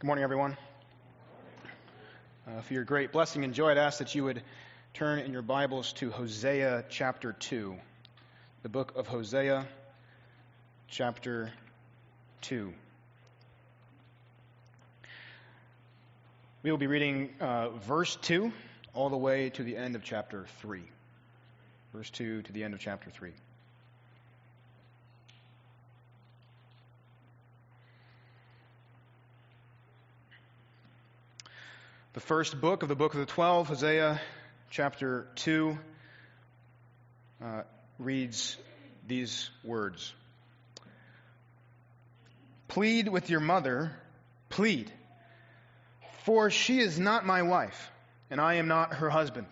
Good morning, everyone. For your great blessing and joy, I'd ask that you would turn in your Bibles to Hosea chapter 2. The book of Hosea chapter 2. We will be reading verse 2 all the way to the end of chapter 3. Verse 2 to the end of chapter 3. The first book of the 12, Hosea chapter 2, reads these words. Plead with your mother, plead, for she is not my wife, and I am not her husband,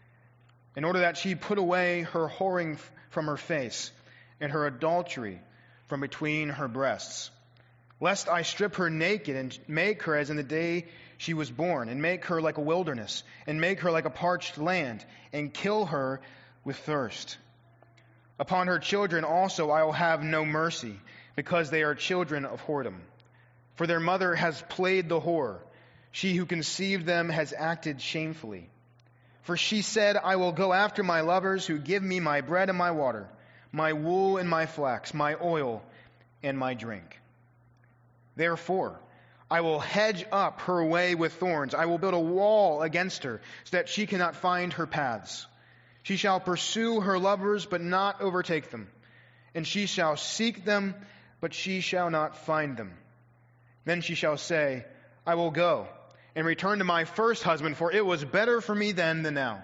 in order that she put away her whoring from her face, and her adultery from between her breasts, lest I strip her naked and make her as in the day she was born, and make her like a wilderness, and make her like a parched land, and kill her with thirst. Upon her children also I will have no mercy, because they are children of whoredom. For their mother has played the whore. She who conceived them has acted shamefully. For she said, I will go after my lovers who give me my bread and my water, my wool and my flax, my oil and my drink. Therefore, I will hedge up her way with thorns. I will build a wall against her, so that she cannot find her paths. She shall pursue her lovers, but not overtake them. And she shall seek them, but she shall not find them. Then she shall say, I will go and return to my first husband, for it was better for me then than now.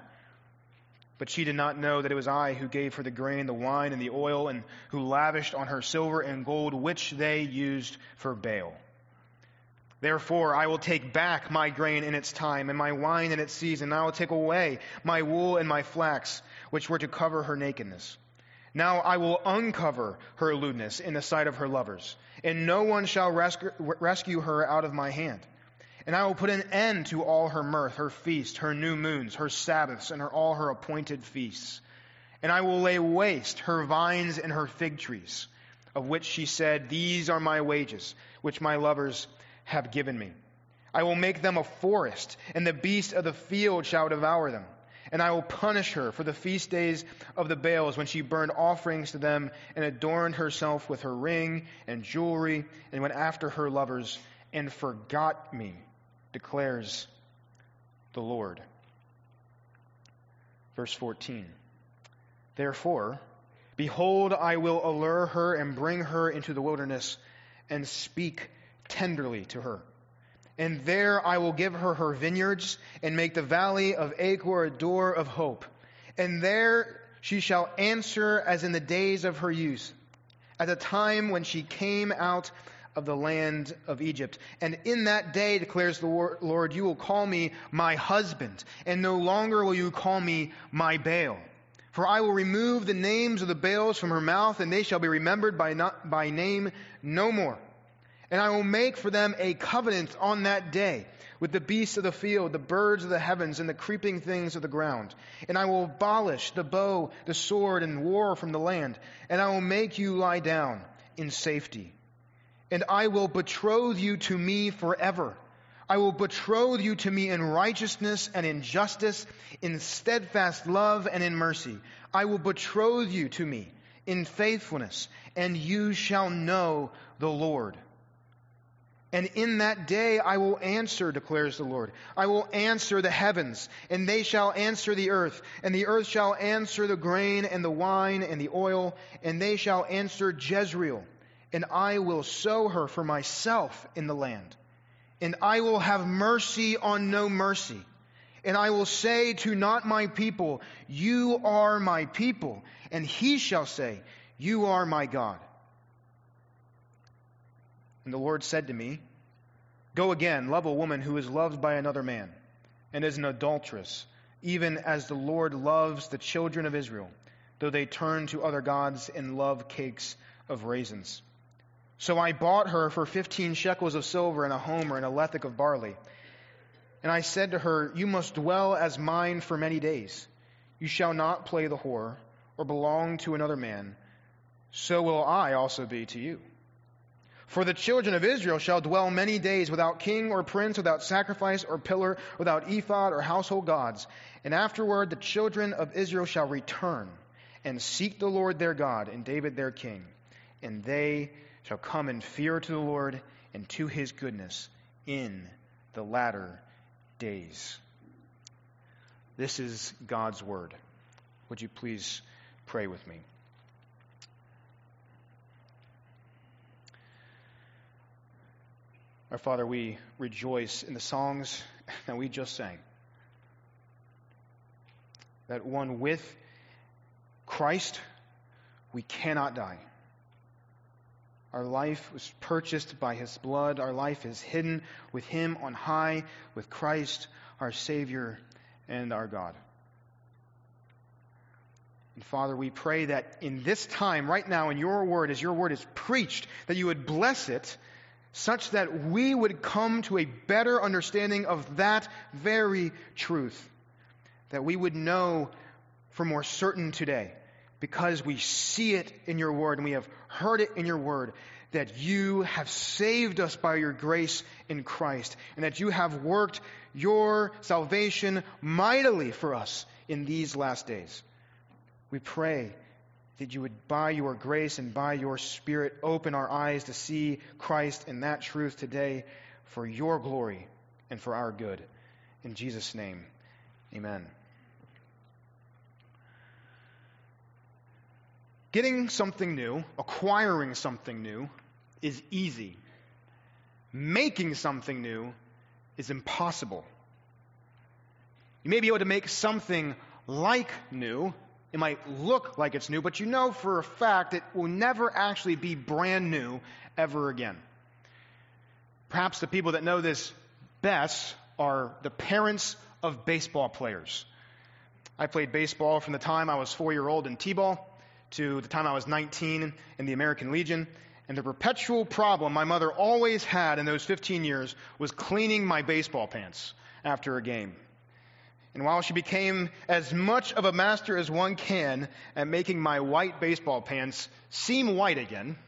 But she did not know that it was I who gave her the grain, the wine, and the oil, and who lavished on her silver and gold, which they used for Baal. Therefore, I will take back my grain in its time, and my wine in its season. I will take away my wool and my flax, which were to cover her nakedness. Now I will uncover her lewdness in the sight of her lovers, and no one shall rescue her out of my hand. And I will put an end to all her mirth, her feast, her new moons, her Sabbaths, and all her appointed feasts. And I will lay waste her vines and her fig trees, of which she said, These are my wages, which my lovers have given me. I will make them a forest, and the beasts of the field shall devour them. And I will punish her for the feast days of the Baals, when she burned offerings to them and adorned herself with her ring and jewelry, and went after her lovers and forgot me, declares the Lord. Verse 14. Therefore, behold, I will allure her and bring her into the wilderness and speak tenderly to her. And there I will give her her vineyards and make the valley of Achor a door of hope. And there she shall answer as in the days of her youth, at the time when she came out of the land of Egypt. And in that day, declares the Lord, you will call me my husband, and no longer will you call me my Baal. For I will remove the names of the Baals from her mouth, and they shall be remembered by name no more. And I will make for them a covenant on that day with the beasts of the field, the birds of the heavens, and the creeping things of the ground. And I will abolish the bow, the sword, and war from the land. And I will make you lie down in safety. And I will betroth you to me forever. I will betroth you to me in righteousness and in justice, in steadfast love and in mercy. I will betroth you to me in faithfulness, and you shall know the Lord. And in that day I will answer, declares the Lord. I will answer the heavens, and they shall answer the earth. And the earth shall answer the grain and the wine and the oil, and they shall answer Jezreel. And I will sow her for myself in the land. And I will have mercy on no mercy. And I will say to not my people, you are my people. And he shall say, you are my God. And the Lord said to me, go again, love a woman who is loved by another man, and is an adulteress, even as the Lord loves the children of Israel, though they turn to other gods and love cakes of raisins. So I bought her for 15 shekels of silver and a homer and a lethek of barley. And I said to her, you must dwell as mine for many days. You shall not play the whore or belong to another man. So will I also be to you. For the children of Israel shall dwell many days without king or prince, without sacrifice or pillar, without ephod or household gods. And afterward the children of Israel shall return and seek the Lord their God and David their king. And they shall come in fear to the Lord and to his goodness in the latter days. This is God's word. Would you please pray with me? Our Father, we rejoice in the songs that we just sang. That one with Christ, we cannot die. Our life was purchased by his blood. Our life is hidden with him on high, with Christ, our Savior and our God. And Father, we pray that in this time, right now, in your word, as your word is preached, that you would bless it such that we would come to a better understanding of that very truth. That we would know for more certain today, because we see it in your word and we have heard it in your word, that you have saved us by your grace in Christ, and that you have worked your salvation mightily for us in these last days. We pray that you would, by your grace and by your Spirit, open our eyes to see Christ in that truth today for your glory and for our good. In Jesus' name, amen. Getting something new, acquiring something new, is easy. Making something new is impossible. You may be able to make something like new. It might look like it's new, but you know for a fact it will never actually be brand new ever again. Perhaps the people that know this best are the parents of baseball players. I played baseball from the time I was 4-year-old in T-ball to the time I was 19 in the American Legion. And the perpetual problem my mother always had in those 15 years was cleaning my baseball pants after a game. And while she became as much of a master as one can at making my white baseball pants seem white again,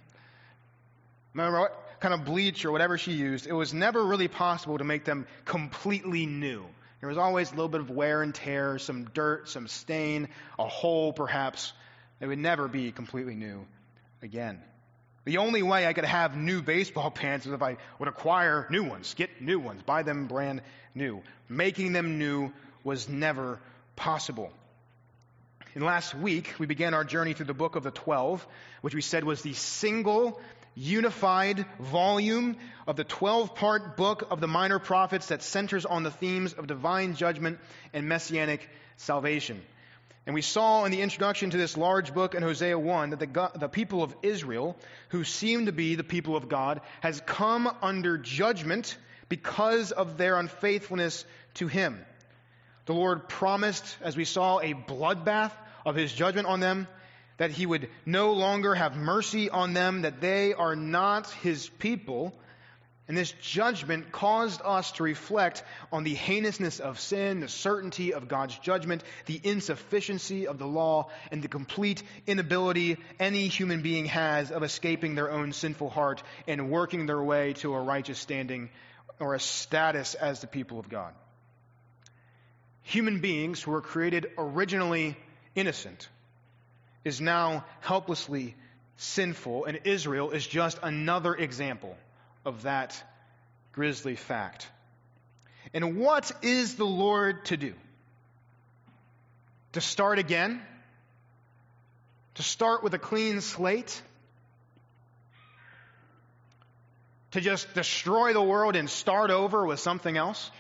no matter what kind of bleach or whatever she used, it was never really possible to make them completely new. There was always a little bit of wear and tear, some dirt, some stain, a hole perhaps. They would never be completely new again. The only way I could have new baseball pants was if I would acquire new ones, get new ones, buy them brand new. Making them new was never possible. And last week, we began our journey through the book of the 12, which we said was the single, unified volume of the 12-part book of the minor prophets that centers on the themes of divine judgment and messianic salvation. And we saw in the introduction to this large book in Hosea 1 that the people of Israel, who seem to be the people of God, has come under judgment because of their unfaithfulness to him. The Lord promised, as we saw, a bloodbath of his judgment on them, that he would no longer have mercy on them, that they are not his people. And this judgment caused us to reflect on the heinousness of sin, the certainty of God's judgment, the insufficiency of the law, and the complete inability any human being has of escaping their own sinful heart and working their way to a righteous standing or a status as the people of God. Human beings who were created originally innocent is now helplessly sinful, and Israel is just another example of that grisly fact. And what is the Lord to do? To start again? To start with a clean slate? To just destroy the world and start over with something else?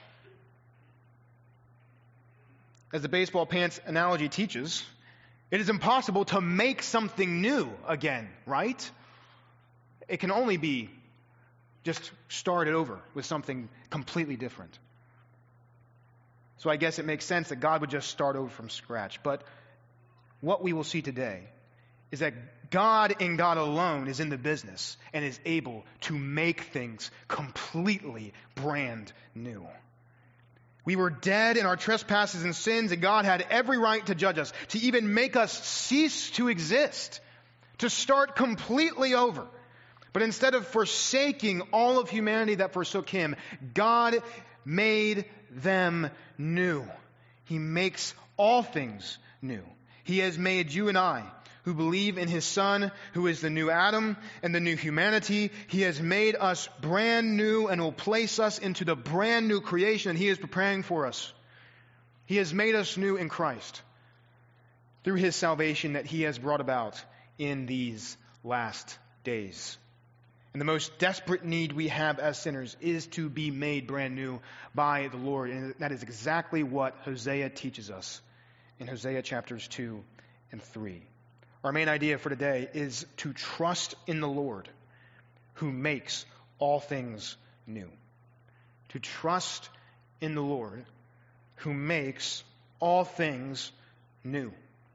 As the baseball pants analogy teaches, it is impossible to make something new again, right? It can only be just started over with something completely different. So I guess it makes sense that God would just start over from scratch. But what we will see today is that God and God alone is in the business and is able to make things completely brand new. We were dead in our trespasses and sins, and God had every right to judge us, to even make us cease to exist, to start completely over. But instead of forsaking all of humanity that forsook him, God made them new. He makes all things new. He has made you and I, who believe in his Son, who is the new Adam and the new humanity. He has made us brand new and will place us into the brand new creation he is preparing for us. He has made us new in Christ through his salvation that he has brought about in these last days. And the most desperate need we have as sinners is to be made brand new by the Lord. And that is exactly what Hosea teaches us in Hosea chapters 2 and 3. Our main idea for today is to trust in the Lord who makes all things new. To trust in the Lord who makes all things new.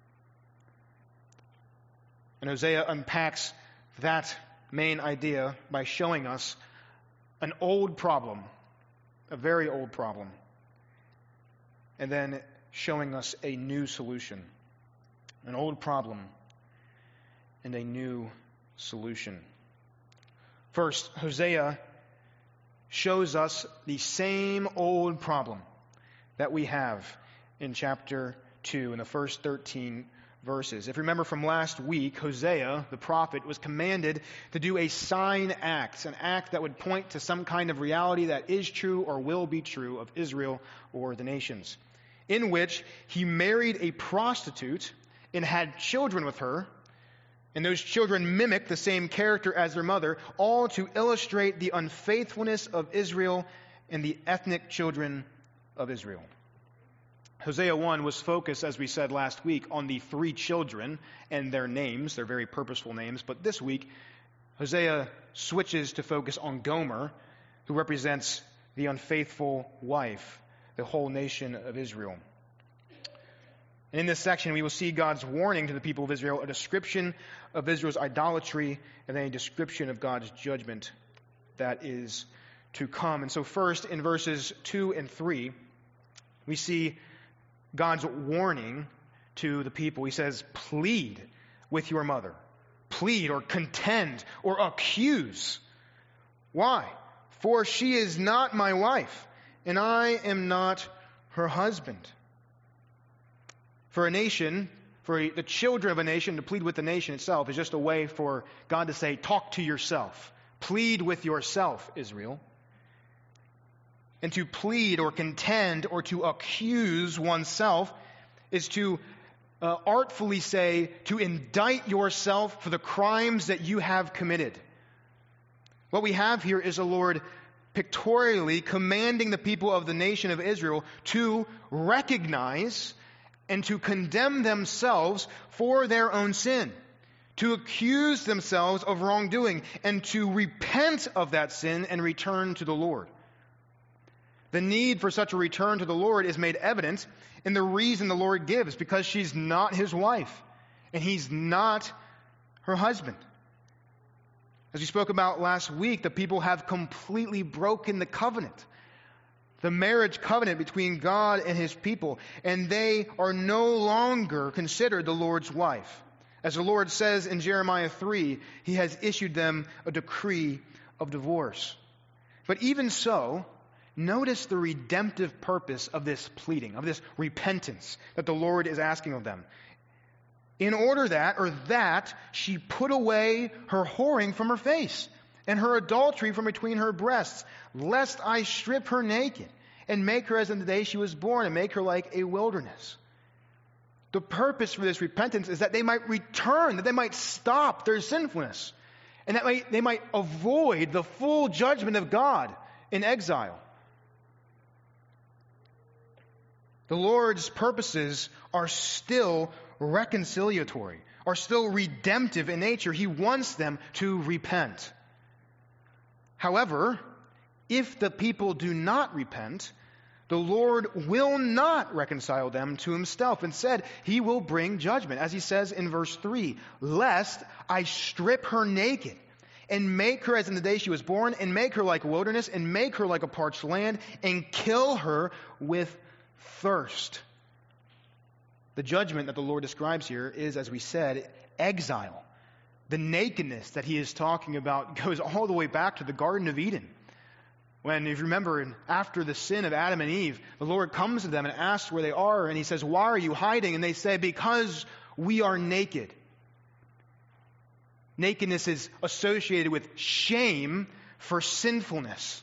And Hosea unpacks that main idea by showing us an old problem, a very old problem, and then showing us a new solution. An old problem and a new solution. First, Hosea shows us the same old problem that we have in chapter 2 in the first 13 verses. If you remember from last week, Hosea, the prophet, was commanded to do a sign act, an act that would point to some kind of reality that is true or will be true of Israel or the nations, in which he married a prostitute and had children with her, and those children mimicked the same character as their mother, all to illustrate the unfaithfulness of Israel and the ethnic children of Israel. Hosea 1 was focused, as we said last week, on the three children and their names, their very purposeful names. But this week, Hosea switches to focus on Gomer, who represents the unfaithful wife, the whole nation of Israel. And in this section, we will see God's warning to the people of Israel, a description of Israel's idolatry, and then a description of God's judgment that is to come. And so first, in verses 2 and 3, we see God's warning to the people. He says, plead with your mother. Plead or contend or accuse. Why? For she is not my wife, and I am not her husband. For a nation, for the children of a nation to plead with the nation itself is just a way for God to say, talk to yourself. Plead with yourself, Israel. And to plead or contend or to accuse oneself is to artfully say, to indict yourself for the crimes that you have committed. What we have here is the Lord pictorially commanding the people of the nation of Israel to recognize and to condemn themselves for their own sin, to accuse themselves of wrongdoing, and to repent of that sin and return to the Lord. The need for such a return to the Lord is made evident in the reason the Lord gives, because she's not his wife, and he's not her husband. As we spoke about last week, the people have completely broken the covenant, the marriage covenant between God and his people, and they are no longer considered the Lord's wife. As the Lord says in Jeremiah 3, he has issued them a decree of divorce. But even so, notice the redemptive purpose of this pleading, of this repentance that the Lord is asking of them. In order that she put away her whoring from her face and her adultery from between her breasts, lest I strip her naked and make her as in the day she was born and make her like a wilderness. The purpose for this repentance is that they might return, that they might stop their sinfulness, and that they might avoid the full judgment of God in exile. The Lord's purposes are still reconciliatory, are still redemptive in nature. He wants them to repent. However, if the people do not repent, the Lord will not reconcile them to himself. Instead, he will bring judgment. As he says in verse 3, lest I strip her naked and make her as in the day she was born, and make her like a wilderness, and make her like a parched land, and kill her with thirst. The judgment that the Lord describes here is, as we said, exile. The nakedness that he is talking about goes all the way back to the Garden of Eden. When, if you remember, after the sin of Adam and Eve, the Lord comes to them and asks where they are, and he says, "Why are you hiding?" And they say, "Because we are naked." Nakedness is associated with shame for sinfulness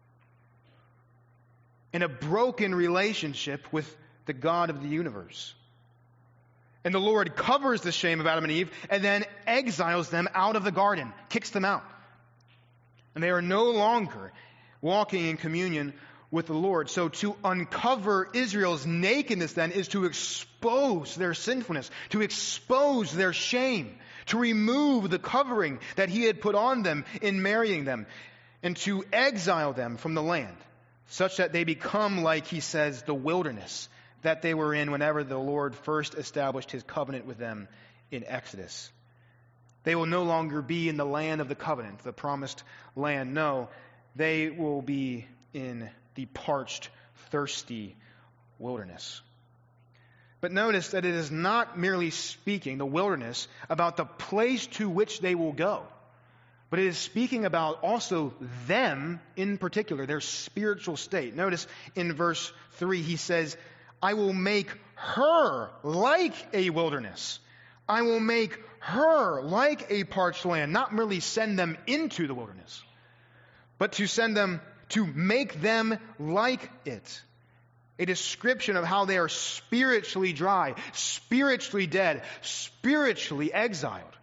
and a broken relationship with the God of the universe. And the Lord covers the shame of Adam and Eve and then exiles them out of the garden, kicks them out. And they are no longer walking in communion with the Lord. So to uncover Israel's nakedness then is to expose their sinfulness, to expose their shame, to remove the covering that he had put on them in marrying them, and to exile them from the land, such that they become, like he says, the wilderness that they were in whenever the Lord first established his covenant with them in Exodus. They will no longer be in the land of the covenant, the promised land. No, they will be in the parched, thirsty wilderness. But notice that it is not merely speaking, the wilderness, about the place to which they will go, but it is speaking about also them in particular, their spiritual state. Notice in verse 3 he says, "I will make her like a wilderness. I will make her like a parched land." Not merely send them into the wilderness, but to send them, to make them like it. A description of how they are spiritually dry, spiritually dead, spiritually exiled.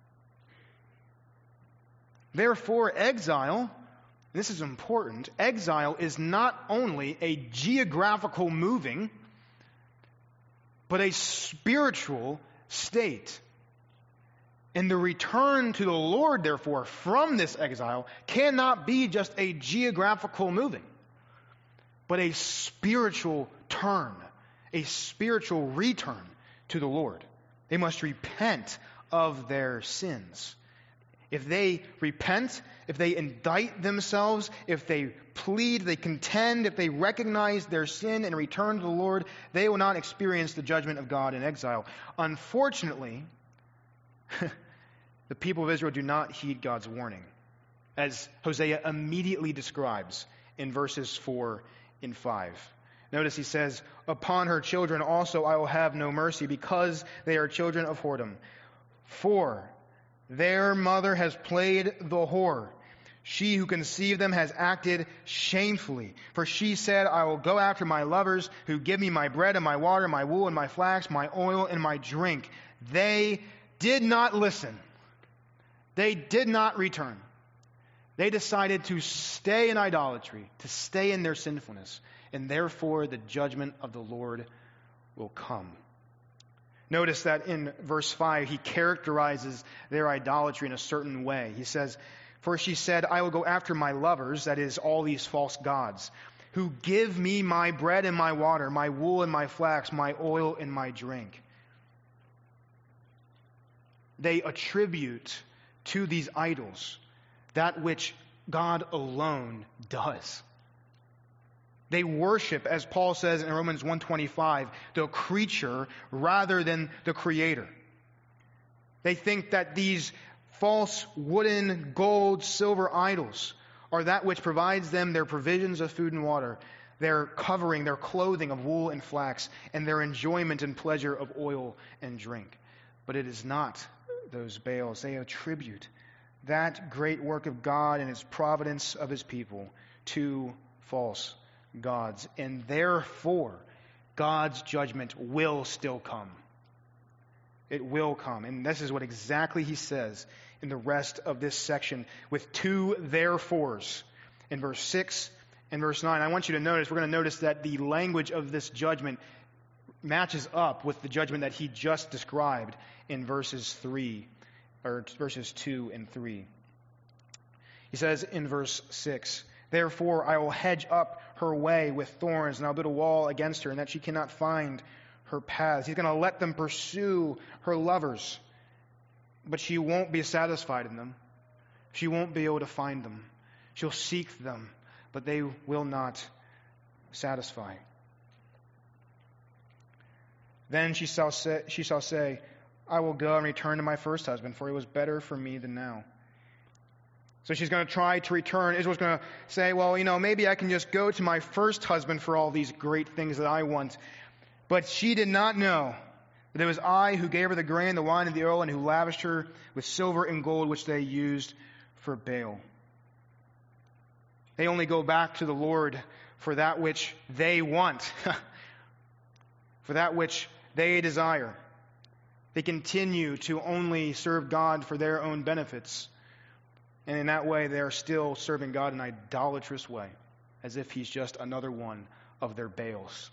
Therefore, exile, this is important, exile is not only a geographical moving, but a spiritual state. And the return to the Lord, therefore, from this exile cannot be just a geographical moving, but a spiritual turn, a spiritual return to the Lord. They must repent of their sins. If they repent, if they indict themselves, if they plead, they contend, if they recognize their sin and return to the Lord, they will not experience the judgment of God in exile. Unfortunately, the people of Israel do not heed God's warning, as Hosea immediately describes in verses 4 and 5. Notice he says, "Upon her children also I will have no mercy, because they are children of whoredom. For their mother has played the whore. She who conceived them has acted shamefully. For she said, I will go after my lovers who give me my bread and my water, my wool and my flax, my oil and my drink. They did not listen. They did not return. They decided to stay in idolatry, to stay in their sinfulness, and therefore the judgment of the Lord will come." Notice that in verse 5, he characterizes their idolatry in a certain way. He says, "For she said, I will go after my lovers," that is, all these false gods, "who give me my bread and my water, my wool and my flax, my oil and my drink." They attribute to these idols that which God alone does. They worship, as Paul says in Romans 1:25, the creature rather than the creator. They think that these false wooden, gold, silver idols are that which provides them their provisions of food and water, their covering, their clothing of wool and flax, and their enjoyment and pleasure of oil and drink. But it is not those Baals. They attribute that great work of God and his providence of his people to false gods. And therefore, God's judgment will still come. It will come. And this is what exactly he says in the rest of this section with two therefores in verse 6 and verse 9. I want you to notice, we're going to notice that the language of this judgment matches up with the judgment that he just described in verses 2 and 3. He says in verse 6, "Therefore I will hedge up her way with thorns, and I'll build a wall against her, and that she cannot find her paths." He's going to let them pursue her lovers, but she won't be satisfied in them. She won't be able to find them. She'll seek them, but they will not satisfy. Then she shall say, I will go and return to my first husband, for it was better for me than now. So she's going to try to return. Israel's going to say, well, maybe I can just go to my first husband for all these great things that I want. But she did not know that it was I who gave her the grain, the wine, and the oil, and who lavished her with silver and gold, which they used for Baal. They only go back to the Lord for that which they want, for that which they desire. They continue to only serve God for their own benefits. And in that way, they are still serving God in an idolatrous way, as if he's just another one of their Baals.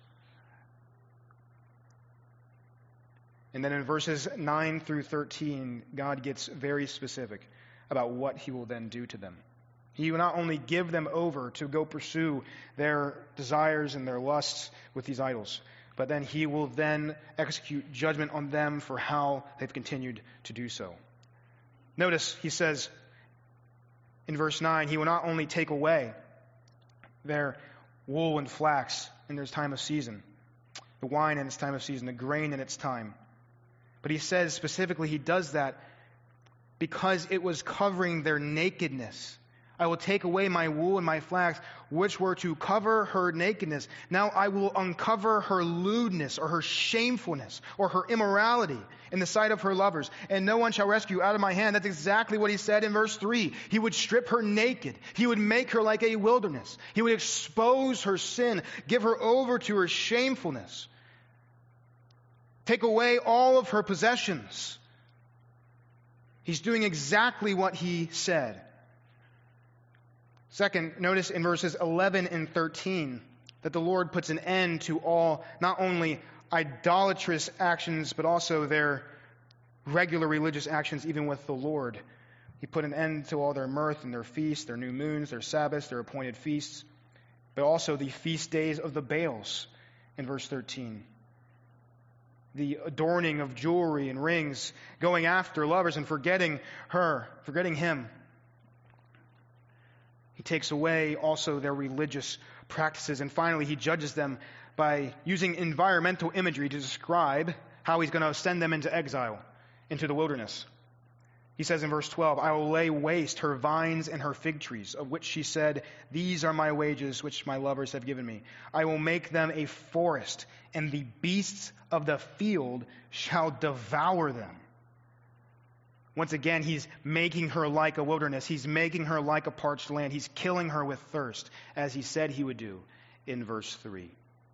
And then in verses 9 through 13, God gets very specific about what he will then do to them. He will not only give them over to go pursue their desires and their lusts with these idols, but then he will then execute judgment on them for how they've continued to do so. Notice he says in verse 9, he will not only take away their wool and flax in their time of season, the wine in its time of season, the grain in its time, but he says specifically he does that because it was covering their nakedness. I will take away my wool and my flax, which were to cover her nakedness. Now I will uncover her lewdness, or her shamefulness, or her immorality in the sight of her lovers, and no one shall rescue out of my hand. That's exactly what he said in verse 3. He would strip her naked. He would make her like a wilderness. He would expose her sin, give her over to her shamefulness, take away all of her possessions. He's doing exactly what he said. Second, notice in verses 11 and 13 that the Lord puts an end to all, not only idolatrous actions, but also their regular religious actions, even with the Lord. He put an end to all their mirth and their feasts, their new moons, their Sabbaths, their appointed feasts, but also the feast days of the Baals in verse 13. The adorning of jewelry and rings, going after lovers and forgetting him. He takes away also their religious practices. And finally, he judges them by using environmental imagery to describe how he's going to send them into exile, into the wilderness. He says in verse 12, I will lay waste her vines and her fig trees, of which she said, these are my wages, which my lovers have given me. I will make them a forest, and the beasts of the field shall devour them. Once again, he's making her like a wilderness. He's making her like a parched land. He's killing her with thirst, as he said he would do in verse 3.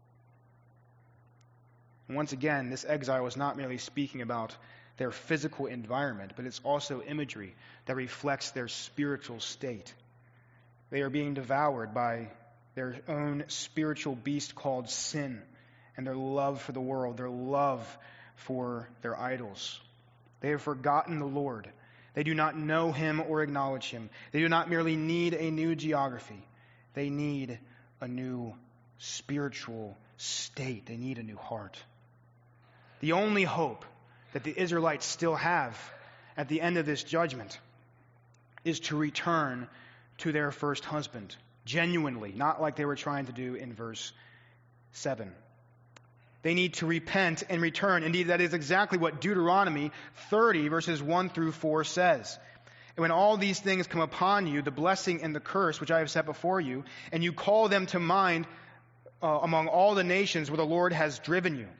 And once again, this exile is not merely speaking about their physical environment, but it's also imagery that reflects their spiritual state. They are being devoured by their own spiritual beast called sin, and their love for the world, their love for their idols. They have forgotten the Lord. They do not know him or acknowledge him. They do not merely need a new geography. They need a new spiritual state. They need a new heart. The only hope that the Israelites still have at the end of this judgment is to return to their first husband, genuinely, not like they were trying to do in verse 7. They need to repent and return. Indeed, that is exactly what Deuteronomy 30, verses 1 through 4 says. And when all these things come upon you, the blessing and the curse which I have set before you, and you call them to mind among all the nations where the Lord has driven you.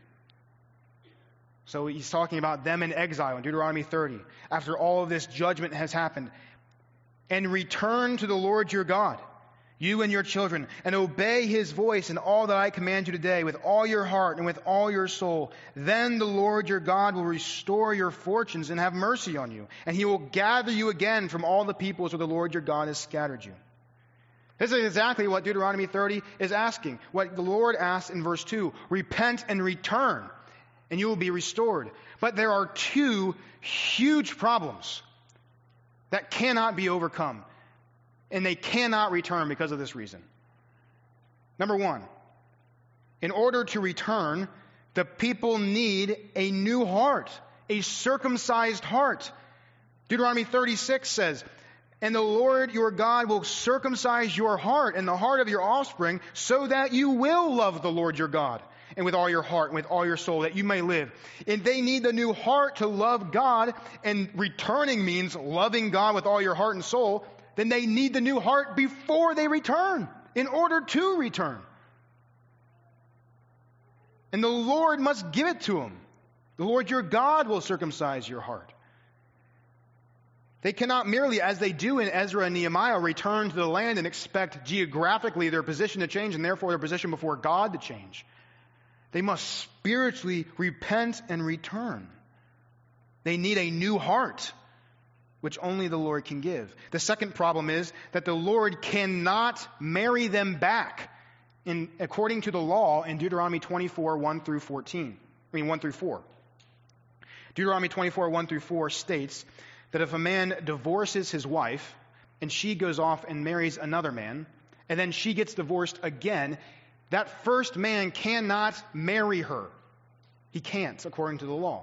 So he's talking about them in exile in Deuteronomy 30. After all of this judgment has happened. And return to the Lord your God, you and your children, and obey his voice in all that I command you today with all your heart and with all your soul. Then the Lord your God will restore your fortunes and have mercy on you. And he will gather you again from all the peoples where the Lord your God has scattered you. This is exactly what Deuteronomy 30 is asking. What the Lord asks in verse 2, repent and return, and you will be restored. But there are two huge problems that cannot be overcome. And they cannot return because of this reason. Number one, in order to return, the people need a new heart, a circumcised heart. Deuteronomy 36 says, and the Lord your God will circumcise your heart and the heart of your offspring so that you will love the Lord your God. and with all your heart and with all your soul, that you may live. And they need the new heart to love God, and returning means loving God with all your heart and soul. Then they need the new heart before they return, in order to return. And the Lord must give it to them. The Lord your God will circumcise your heart. They cannot merely, as they do in Ezra and Nehemiah, return to the land and expect geographically their position to change and therefore their position before God to change. They must spiritually repent and return. They need a new heart, which only the Lord can give. The second problem is that the Lord cannot marry them back according to the law in Deuteronomy 24, 1 through 4. Deuteronomy 24, 1 through 4 states that if a man divorces his wife and she goes off and marries another man, and then she gets divorced again, that first man cannot marry her. He can't, according to the law.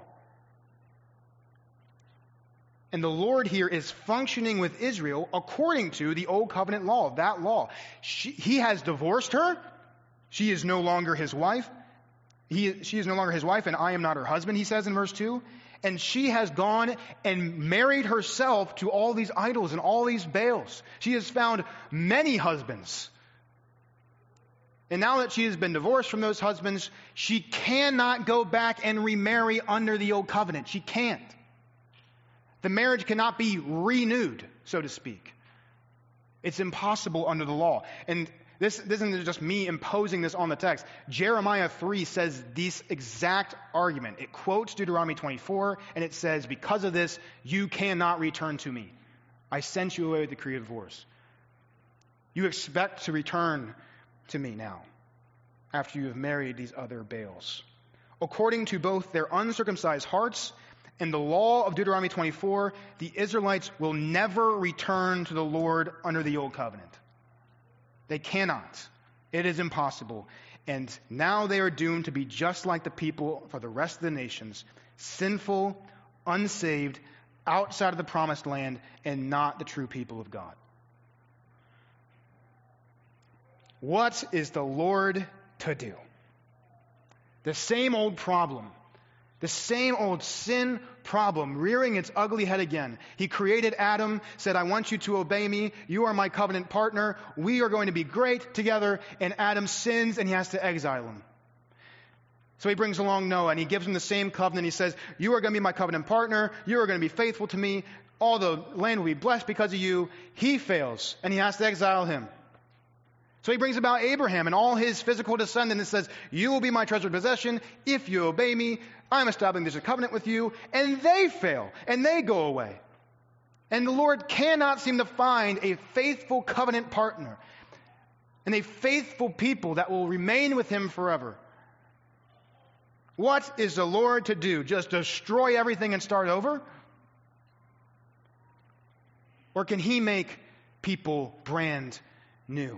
And the Lord here is functioning with Israel according to the Old Covenant law, that law. He has divorced her. She is no longer his wife. She is no longer his wife, and I am not her husband, he says in verse 2. And she has gone and married herself to all these idols and all these Baals. She has found many husbands. And now that she has been divorced from those husbands, she cannot go back and remarry under the Old Covenant. She can't. The marriage cannot be renewed, so to speak. It's impossible under the law. And this isn't just me imposing this on the text. Jeremiah 3 says this exact argument. It quotes Deuteronomy 24, and it says, because of this, you cannot return to me. I sent you away with the decree of divorce. You expect to return to me now, after you have married these other Baals. According to both their uncircumcised hearts and the law of Deuteronomy 24, the Israelites will never return to the Lord under the Old Covenant. They cannot. It is impossible. And now they are doomed to be just like the people for the rest of the nations, sinful, unsaved, outside of the promised land, and not the true people of God. What is the Lord to do? The same old problem. The same old sin problem rearing its ugly head again. He created Adam, said, I want you to obey me. You are my covenant partner. We are going to be great together. And Adam sins and he has to exile him. So he brings along Noah and he gives him the same covenant. He says, you are going to be my covenant partner. You are going to be faithful to me. All the land will be blessed because of you. He fails and he has to exile him. So he brings about Abraham and all his physical descendants and says, you will be my treasured possession if you obey me. I'm establishing this covenant with you. And they fail and they go away. And the Lord cannot seem to find a faithful covenant partner and a faithful people that will remain with him forever. What is the Lord to do? Just destroy everything and start over? Or can he make people brand new?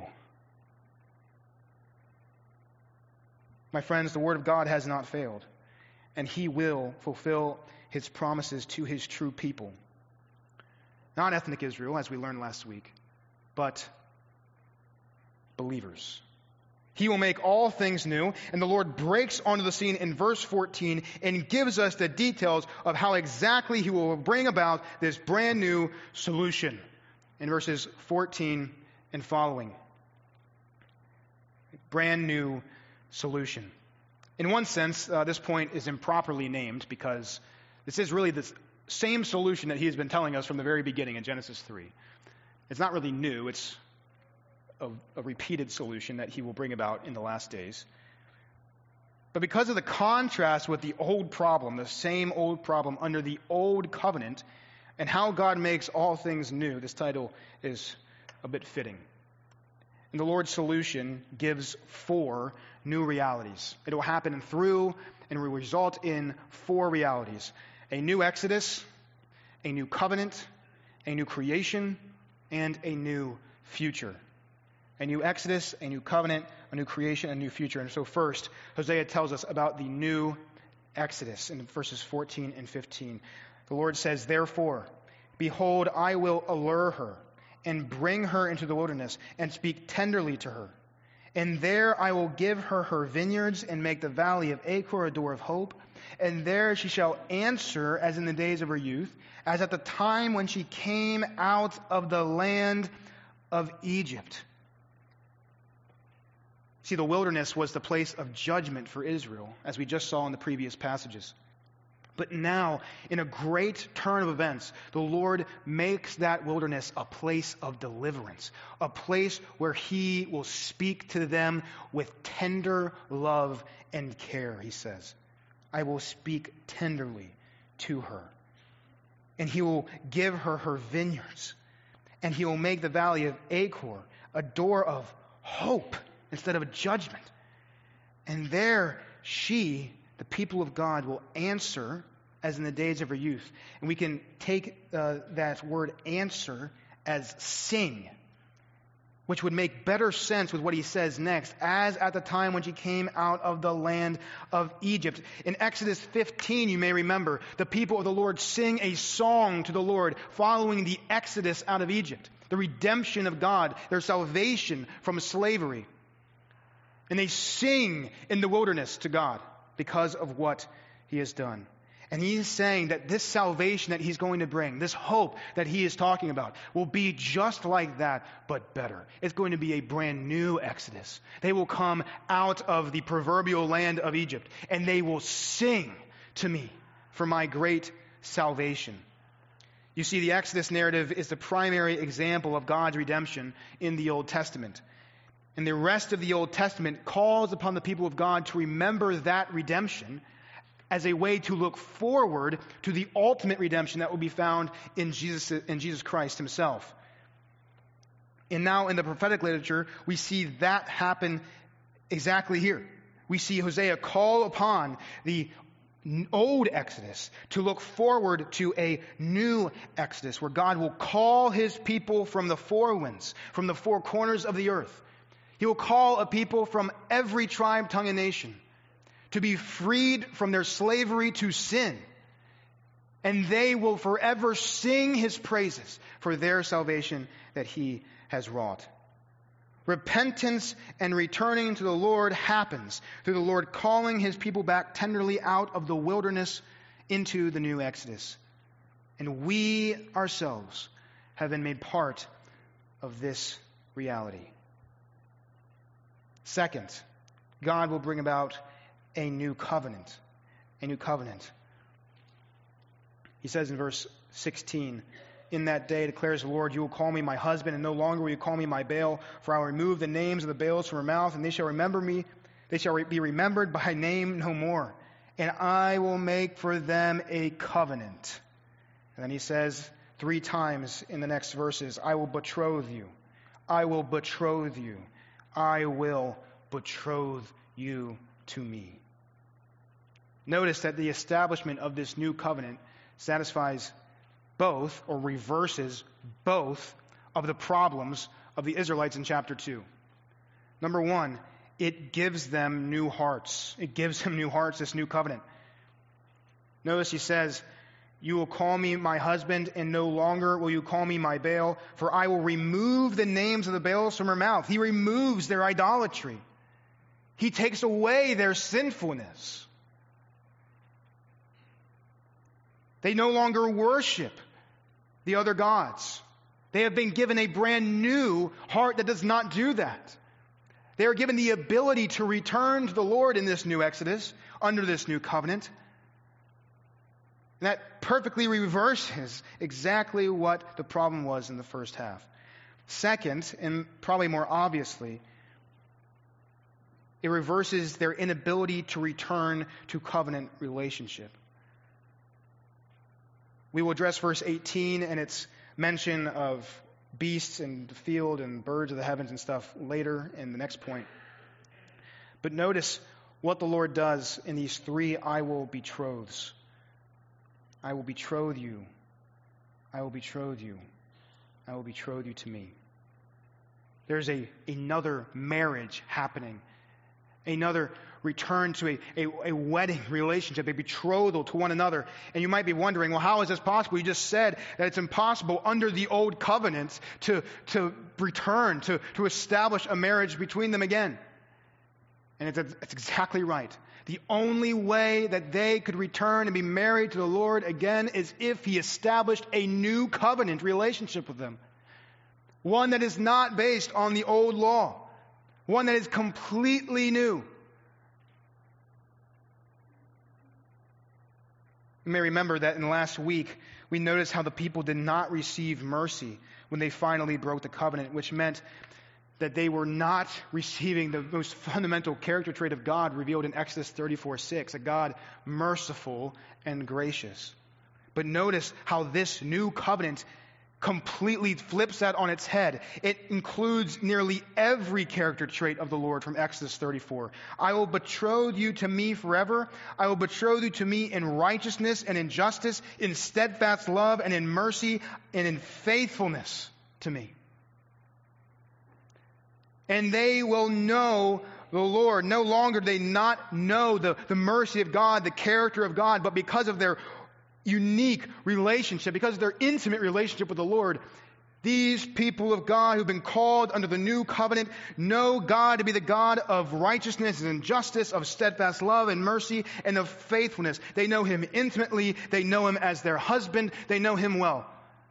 My friends, the word of God has not failed, and he will fulfill his promises to his true people. Not ethnic Israel, as we learned last week, but believers. He will make all things new, and the Lord breaks onto the scene in verse 14 and gives us the details of how exactly he will bring about this brand new solution in verses 14 and following. Brand new solution. In one sense, this point is improperly named because this is really the same solution that he has been telling us from the very beginning in Genesis 3. It's not really new. It's a repeated solution that he will bring about in the last days. But because of the contrast with the old problem, the same old problem under the old covenant, and how God makes all things new, this title is a bit fitting. And the Lord's solution gives 4 new realities. It will happen through and will result in 4 realities. A new Exodus, a new covenant, a new creation, and a new future. A new Exodus, a new covenant, a new creation, a new future. And so first, Hosea tells us about the new Exodus in verses 14 and 15. The Lord says, therefore, behold, I will allure her and bring her into the wilderness and speak tenderly to her And there I will give her her vineyards and make the valley of Achor a door of hope. And there she shall answer as in the days of her youth, as at the time when she came out of the land of Egypt. See, the wilderness was the place of judgment for Israel, as we just saw in the previous passages. But now, in a great turn of events, the Lord makes that wilderness a place of deliverance, a place where He will speak to them with tender love and care, He says. I will speak tenderly to her. And He will give her her vineyards. And He will make the valley of Achor a door of hope instead of judgment. And there she, the people of God, will answer as in the days of her youth. And we can take that word answer as sing, which would make better sense with what he says next, as at the time when she came out of the land of Egypt. In Exodus 15, you may remember, the people of the Lord sing a song to the Lord following the exodus out of Egypt, the redemption of God, their salvation from slavery. And they sing in the wilderness to God because of what He has done. And He's saying that this salvation that He's going to bring, this hope that He is talking about, will be just like that, but better. It's going to be a brand new Exodus. They will come out of the proverbial land of Egypt, and they will sing to me for my great salvation. You see, the Exodus narrative is the primary example of God's redemption in the Old Testament. And the rest of the Old Testament calls upon the people of God to remember that redemption as a way to look forward to the ultimate redemption that will be found in Jesus Christ Himself. And now in the prophetic literature, we see that happen exactly here. We see Hosea call upon the old Exodus to look forward to a new Exodus, where God will call His people from the four winds, from the four corners of the earth. He will call a people from every tribe, tongue, and nation to be freed from their slavery to sin. And they will forever sing His praises for their salvation that He has wrought. Repentance and returning to the Lord happens through the Lord calling His people back tenderly out of the wilderness into the new Exodus. And we ourselves have been made part of this reality. Second, God will bring about a new covenant. A new covenant. He says in verse 16, "In that day, declares the Lord, you will call me my husband, and no longer will you call me my Baal, for I will remove the names of the Baals from her mouth, and they shall remember me. They shall be remembered by name no more. And I will make for them a covenant." And then he says 3 times in the next verses, "I will betroth you. I will betroth you. I will betroth you to me." Notice that the establishment of this new covenant satisfies both, or reverses both, of the problems of the Israelites in chapter 2. Number 1, it gives them new hearts. It gives them new hearts, this new covenant. Notice he says, "You will call me my husband, and no longer will you call me my Baal, for I will remove the names of the Baals from her mouth." He removes their idolatry. He takes away their sinfulness. They no longer worship the other gods. They have been given a brand new heart that does not do that. They are given the ability to return to the Lord in this new Exodus, under this new covenant. And that perfectly reverses exactly what the problem was in the first half. Second, and probably more obviously, it reverses their inability to return to covenant relationship. We will address verse 18 and its mention of beasts and the field and birds of the heavens and stuff later in the next point. But notice what the Lord does in these 3 I will betroths. I will betroth you. I will betroth you. I will betroth you to me. There's another marriage happening. Another return to a wedding relationship, a betrothal to one another. And you might be wondering, well, how is this possible? You just said that it's impossible under the old covenants to return, to establish a marriage between them again. And it's exactly right. The only way that they could return and be married to the Lord again is if he established a new covenant relationship with them. One that is not based on the old law. One that is completely new. You may remember that in last week, we noticed how the people did not receive mercy when they finally broke the covenant, which meant that they were not receiving the most fundamental character trait of God revealed in Exodus 34:6, a God merciful and gracious. But notice how this new covenant completely flips that on its head. It includes nearly every character trait of the Lord from Exodus 34. I will betroth you to me forever. I will betroth you to me in righteousness and in justice, in steadfast love and in mercy and in faithfulness to me. And they will know the Lord. No longer do they not know the mercy of God, the character of God, but because of their unique relationship, because of their intimate relationship with the Lord, these people of God who've been called under the new covenant know God to be the God of righteousness and justice, of steadfast love and mercy, and of faithfulness. They know him intimately. They know him as their husband. They know him well.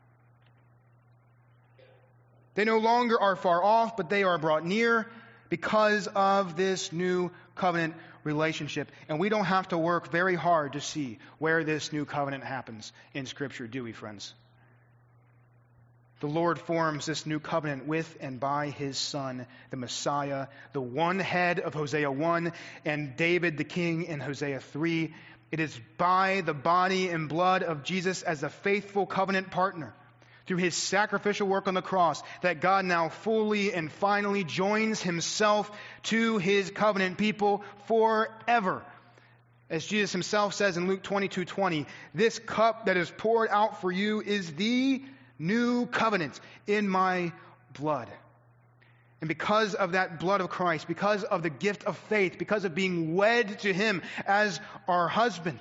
They no longer are far off, but they are brought near because of this new covenant relationship. And we don't have to work very hard to see where this new covenant happens in Scripture, do we, friends? The Lord forms this new covenant with and by his Son, the Messiah, the one head of Hosea 1 and David the king in Hosea 3. It is by the body and blood of Jesus as a faithful covenant partner, through his sacrificial work on the cross, that God now fully and finally joins himself to his covenant people forever. As Jesus himself says in Luke 22:20, this cup that is poured out for you is the new covenant in my blood. And because of that blood of Christ, because of the gift of faith, because of being wed to him as our husband,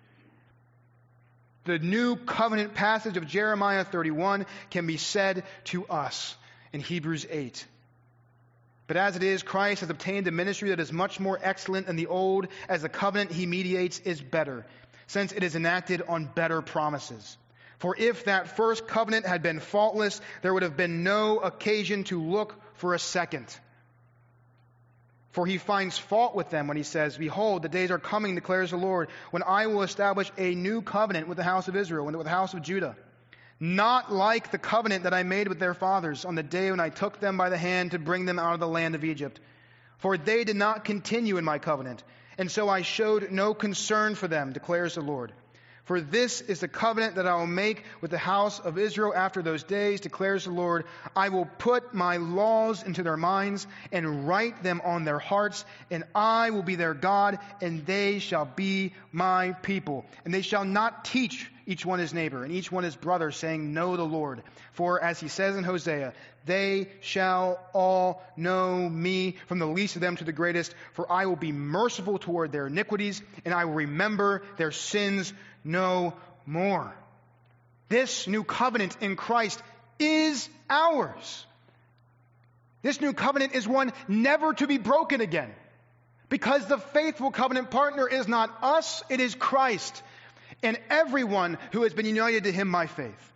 the new covenant passage of Jeremiah 31 can be said to us in Hebrews 8. But as it is, Christ has obtained a ministry that is much more excellent than the old, as the covenant he mediates is better, since it is enacted on better promises. For if that first covenant had been faultless, there would have been no occasion to look for a second. For he finds fault with them when he says, behold, the days are coming, declares the Lord, when I will establish a new covenant with the house of Israel and with the house of Judah, not like the covenant that I made with their fathers on the day when I took them by the hand to bring them out of the land of Egypt. For they did not continue in my covenant, and so I showed no concern for them, declares the Lord. For this is the covenant that I will make with the house of Israel after those days, declares the Lord. I will put my laws into their minds and write them on their hearts, and I will be their God, and they shall be my people. And they shall not teach each one his neighbor and each one his brother, saying, know the Lord. For as he says in Hosea, they shall all know me, from the least of them to the greatest, for I will be merciful toward their iniquities, and I will remember their sins no more. This new covenant in Christ is ours. This new covenant is one never to be broken again, because the faithful covenant partner is not us, it is Christ, and everyone who has been united to him by faith.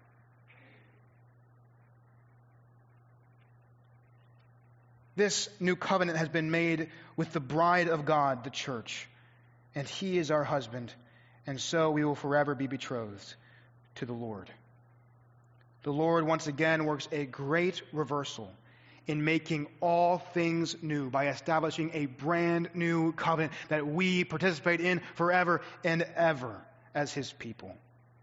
This new covenant has been made with the bride of God, the church, and he is our husband, and so we will forever be betrothed to the Lord. The Lord once again works a great reversal in making all things new by establishing a brand new covenant that we participate in forever and ever as his people.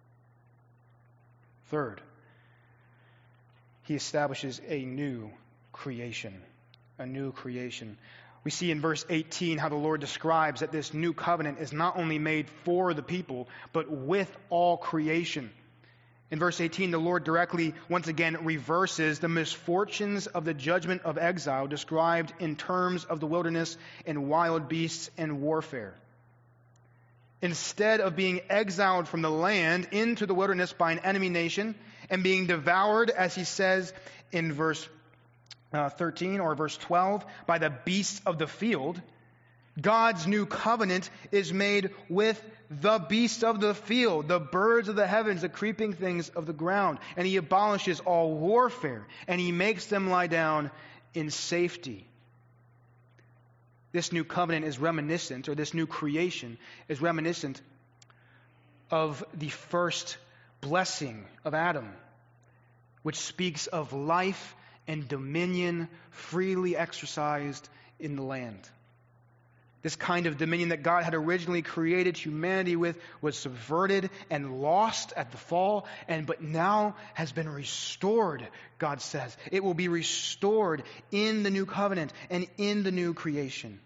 Third, he establishes a new creation. A new creation. We see in verse 18 how the Lord describes that this new covenant is not only made for the people, but with all creation. In verse 18, the Lord directly, once again, reverses the misfortunes of the judgment of exile described in terms of the wilderness and wild beasts and warfare. Instead of being exiled from the land into the wilderness by an enemy nation and being devoured, as he says in verse 13 or verse 12, by the beasts of the field, God's new covenant is made with the beasts of the field, the birds of the heavens, the creeping things of the ground. And he abolishes all warfare, and he makes them lie down in safety. This new covenant is reminiscent, or this new creation is reminiscent of the first blessing of Adam, which speaks of life and dominion freely exercised in the land. This kind of dominion that God had originally created humanity with was subverted and lost at the fall, but now has been restored, God says. It will be restored in the new covenant and in the new creation.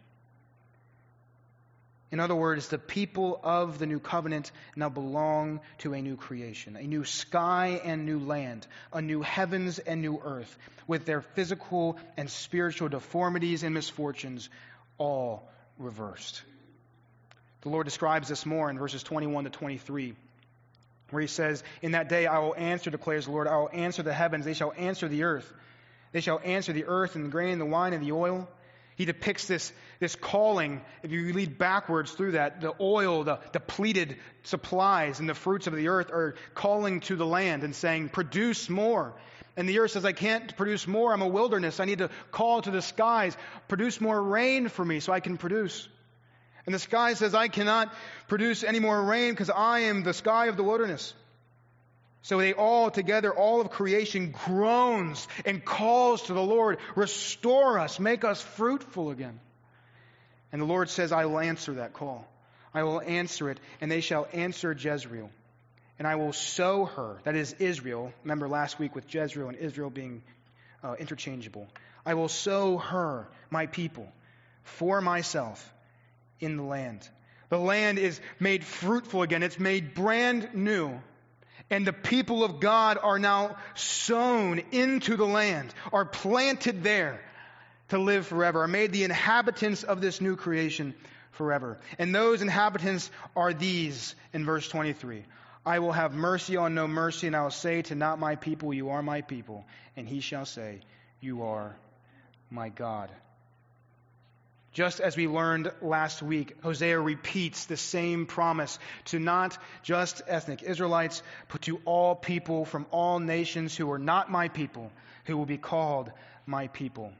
In other words, the people of the new covenant now belong to a new creation, a new sky and new land, a new heavens and new earth, with their physical and spiritual deformities and misfortunes all reversed. The Lord describes this more in verses 21 to 23, where he says, "In that day I will answer, declares the Lord, I will answer the heavens, they shall answer the earth. They shall answer the earth and the grain, the wine, and the oil." He depicts this calling, if you read backwards through that, the oil, the depleted supplies and the fruits of the earth are calling to the land and saying, produce more. And the earth says, I can't produce more. I'm a wilderness. I need to call to the skies, produce more rain for me so I can produce. And the sky says, I cannot produce any more rain because I am the sky of the wilderness. So they all together, all of creation groans and calls to the Lord, restore us, make us fruitful again. And the Lord says, I will answer that call. I will answer it, and they shall answer Jezreel. And I will sow her, that is Israel. Remember last week with Jezreel and Israel being interchangeable. I will sow her, my people, for myself in the land. The land is made fruitful again. It's made brand new. And the people of God are now sown into the land, are planted there to live forever, are made the inhabitants of this new creation forever. And those inhabitants are these in verse 23. I will have mercy on no mercy, and I will say to not my people, you are my people. And he shall say, you are my God. Just as we learned last week, Hosea repeats the same promise to not just ethnic Israelites, but to all people from all nations who are not my people, who will be called my people.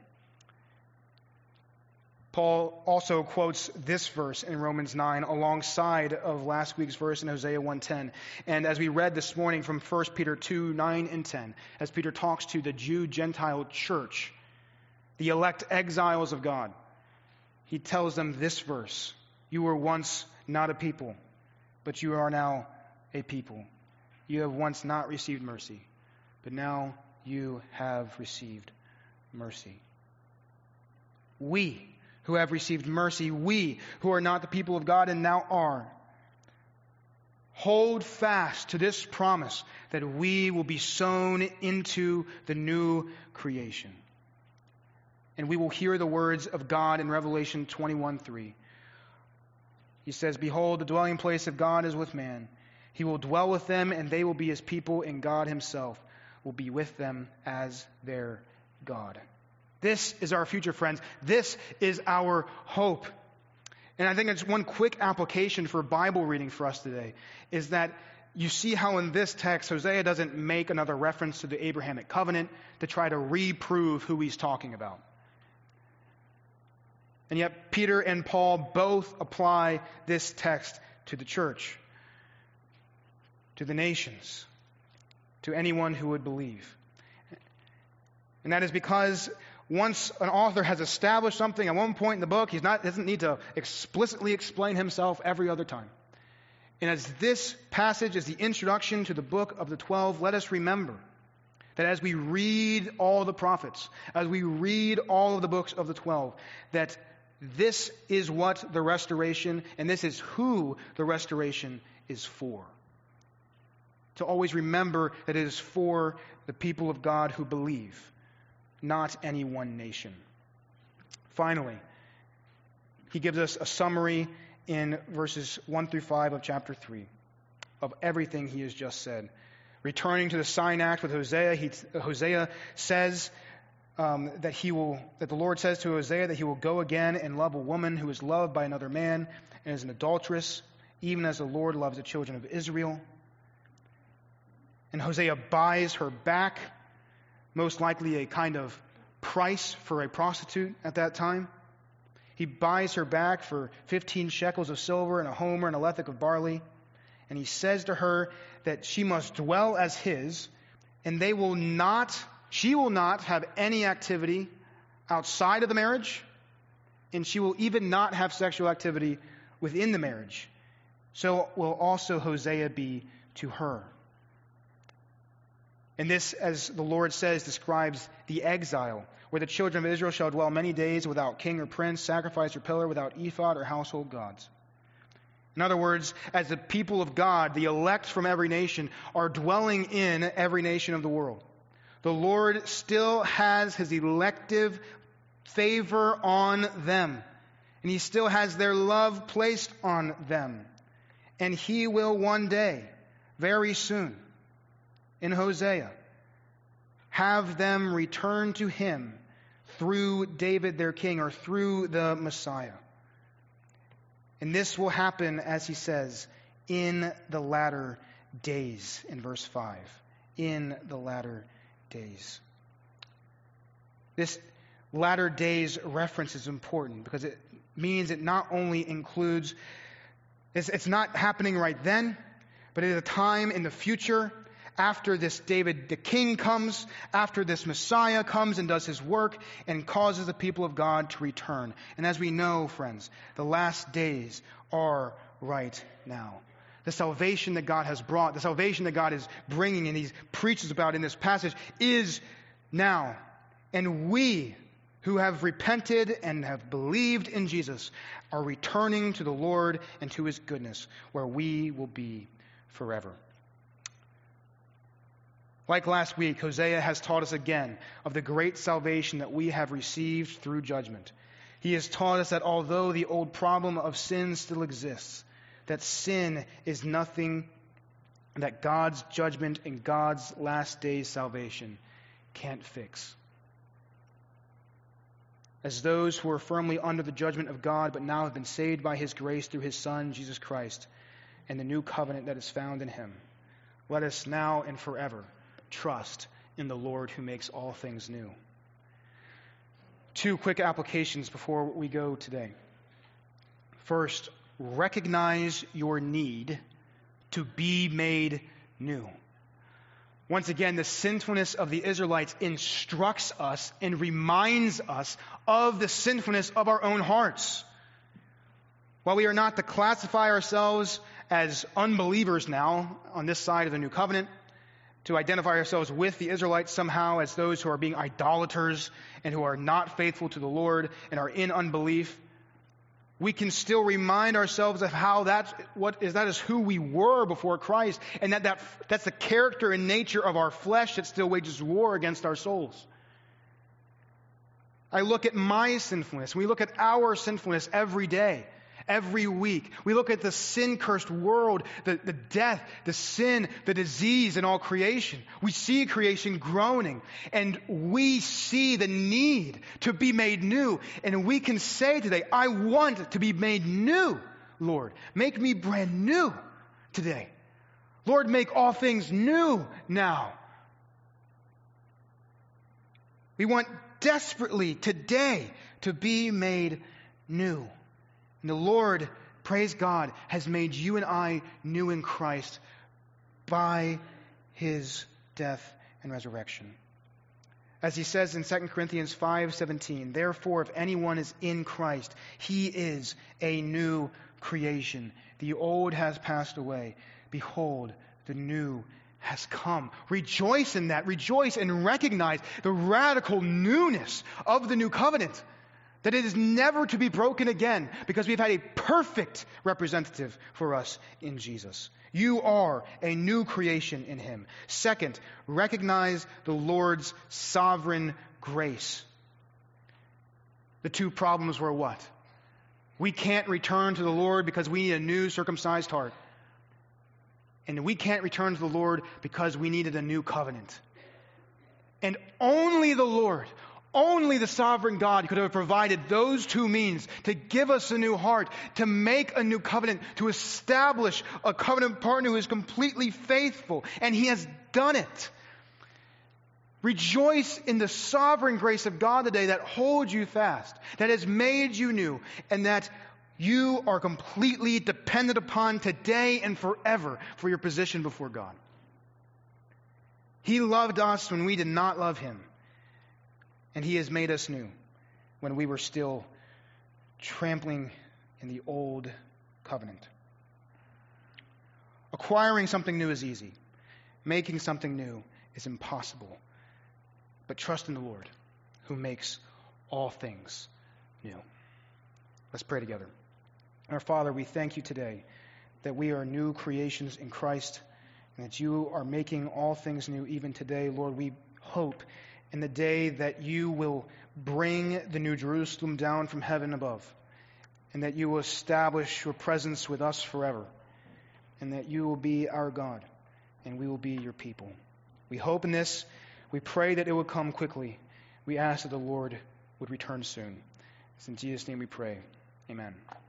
Paul also quotes this verse in Romans 9 alongside of last week's verse in Hosea 1:10. And as we read this morning from 1 Peter 2:9 and 10, as Peter talks to the Jew-Gentile church, the elect exiles of God, he tells them this verse, you were once not a people, but you are now a people. You have once not received mercy, but now you have received mercy. We who have received mercy, we who are not the people of God and now are, hold fast to this promise that we will be sown into the new creation. And we will hear the words of God in Revelation 21:3. He says, behold, the dwelling place of God is with man. He will dwell with them, and they will be his people, and God himself will be with them as their God. This is our future, friends. This is our hope. And I think it's one quick application for Bible reading for us today, is that you see how in this text, Hosea doesn't make another reference to the Abrahamic covenant to try to reprove who he's talking about. And yet Peter and Paul both apply this text to the church, to the nations, to anyone who would believe. And that is because once an author has established something at one point in the book, he doesn't need to explicitly explain himself every other time. And as this passage is the introduction to the book of the 12, let us remember that as we read all the prophets, as we read all of the books of the 12, that this is what the restoration, and this is who the restoration is for. To always remember that it is for the people of God who believe, not any one nation. Finally, he gives us a summary in verses 1 through 5 of chapter 3 of everything he has just said. Returning to the Sinai Act with Hosea, Hosea says that the Lord says to Hosea that he will go again and love a woman who is loved by another man and is an adulteress, even as the Lord loves the children of Israel. And Hosea buys her back, most likely a kind of price for a prostitute at that time. He buys her back for 15 shekels of silver and a homer and a lethek of barley. And he says to her that she must dwell as his, and she will not have any activity outside of the marriage, and she will even not have sexual activity within the marriage. So will also Hosea be to her. And this, as the Lord says, describes the exile, where the children of Israel shall dwell many days without king or prince, sacrifice or pillar, without ephod or household gods. In other words, as the people of God, the elect from every nation, are dwelling in every nation of the world, the Lord still has His elective favor on them, and He still has their love placed on them. And He will one day, very soon, in Hosea, have them return to Him through David their king, or through the Messiah. And this will happen, as he says, in the latter days, in verse 5. In the latter days. This latter days reference is important because it means it not only includes, it's not happening right then, but at a time in the future, after this David the king comes, after this Messiah comes and does his work and causes the people of God to return. And as we know, friends, the last days are right now. The salvation that God has brought, the salvation that God is bringing and He preaches about in this passage is now. And we who have repented and have believed in Jesus are returning to the Lord and to His goodness, where we will be forever. Like last week, Hosea has taught us again of the great salvation that we have received through judgment. He has taught us that although the old problem of sin still exists, that sin is nothing that God's judgment and God's last days salvation can't fix. As those who are firmly under the judgment of God but now have been saved by His grace through His Son, Jesus Christ, and the new covenant that is found in Him, let us now and forever trust in the Lord who makes all things new. 2 quick applications before we go today. First, recognize your need to be made new. Once again, the sinfulness of the Israelites instructs us and reminds us of the sinfulness of our own hearts. While we are not to classify ourselves as unbelievers now on this side of the new covenant, to identify ourselves with the Israelites somehow as those who are being idolaters and who are not faithful to the Lord and are in unbelief, we can still remind ourselves of how that is who we were before Christ, and that's the character and nature of our flesh that still wages war against our souls. I look at my sinfulness. We look at our sinfulness every day. Every week, we look at the sin-cursed world, the death, the sin, the disease in all creation. We see creation groaning, and we see the need to be made new. And we can say today, I want to be made new, Lord. Make me brand new today. Lord, make all things new now. We want desperately today to be made new. And the Lord, praise God, has made you and I new in Christ by His death and resurrection. As He says in 2 Corinthians 5:17, therefore, if anyone is in Christ, he is a new creation. The old has passed away. Behold, the new has come. Rejoice in that. Rejoice and recognize the radical newness of the new covenant. That it is never to be broken again because we've had a perfect representative for us in Jesus. You are a new creation in Him. Second, recognize the Lord's sovereign grace. The 2 problems were what? We can't return to the Lord because we need a new circumcised heart. And we can't return to the Lord because we needed a new covenant. And only the Lord, Only the sovereign God could have provided those two means to give us a new heart, to make a new covenant, to establish a covenant partner who is completely faithful. And He has done it. Rejoice in the sovereign grace of God today that holds you fast, that has made you new, and that you are completely dependent upon today and forever for your position before God. He loved us when we did not love Him. And He has made us new when we were still trampling in the old covenant. Acquiring something new is easy. Making something new is impossible. But trust in the Lord, who makes all things new. Let's pray together. Our Father, we thank You today that we are new creations in Christ, and that You are making all things new even today. Lord, we hope in the day that You will bring the New Jerusalem down from heaven above, and that You will establish Your presence with us forever, and that You will be our God, and we will be Your people. We hope in this. We pray that it will come quickly. We ask that the Lord would return soon. It's in Jesus' name we pray. Amen.